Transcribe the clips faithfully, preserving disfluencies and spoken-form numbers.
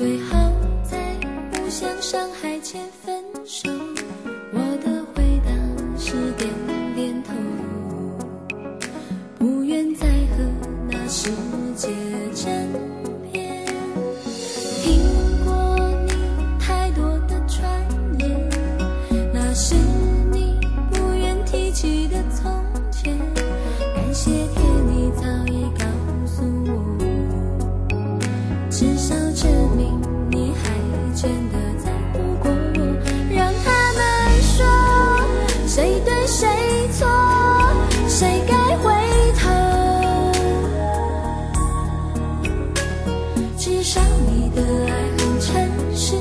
最好在互相伤害前分手。我的回答是点点头，不愿再和那世界争辩。听过你太多的传言，那是你不愿提起的从前。感谢天，你早已告诉我，至少证明你还真的在乎过我。让他们说谁对谁错，谁该回头，至少你的爱很诚实，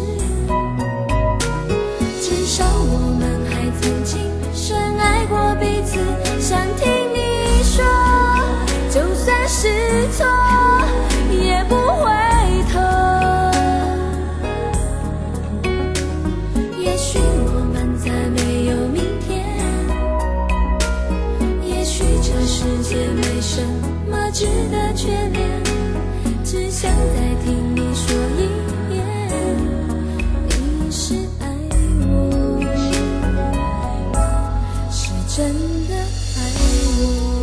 至少我们还曾经深爱过彼此。想听你说，就算是错也不回头。也许我们再没有明天，也许这世界没什么值得眷恋，只想再听你说一遍，你是爱我，是真的爱我。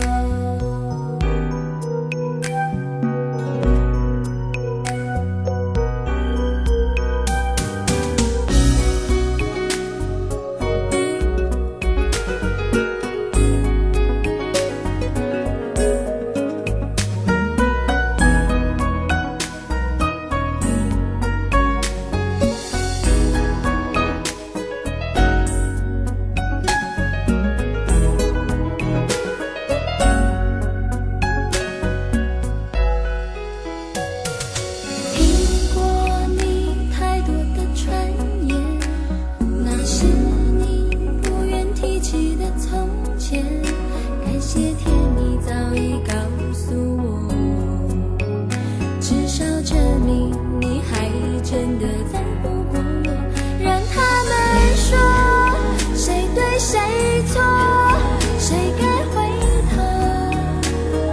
感谢天，你早已告诉我，至少证明你还真的在乎过我。让他们说谁对谁错，谁该回头，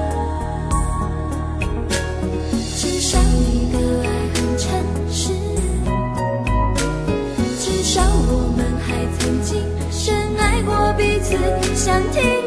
至少你的爱很诚实，至少我们还曾经深爱过彼此。想听